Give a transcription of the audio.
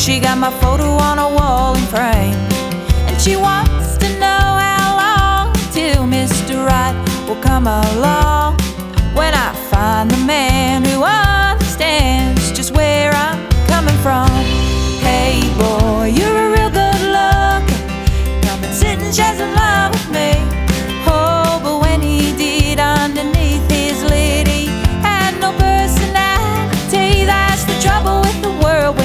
She got my photo on a wall and frame, and she wants to know how long till Mr. Right will come along, when I find the man who understands just where I'm